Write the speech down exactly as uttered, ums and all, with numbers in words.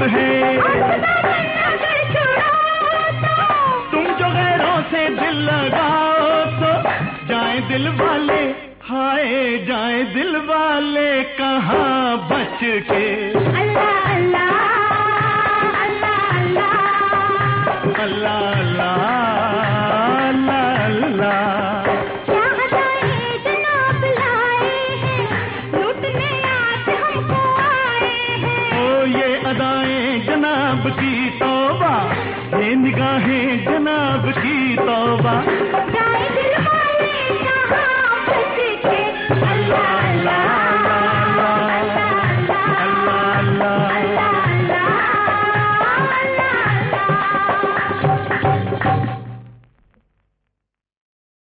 बात है। तुम जो गैरों से दिल लगाओ तो जाए दिल वाले, हाय जाए दिल वाले कहाँ बच के। अल्लाह अल्लाह अल्लाह अल्लाह अल्लाह अल्लाह अल्लाह अल्लाह। क्या अदाएं जनाब लाए हैं, लूटने आज हमको आए हैं। ओ ये अदाएं जनाब की तौबा, ये निगाहें जनाब की तौबा।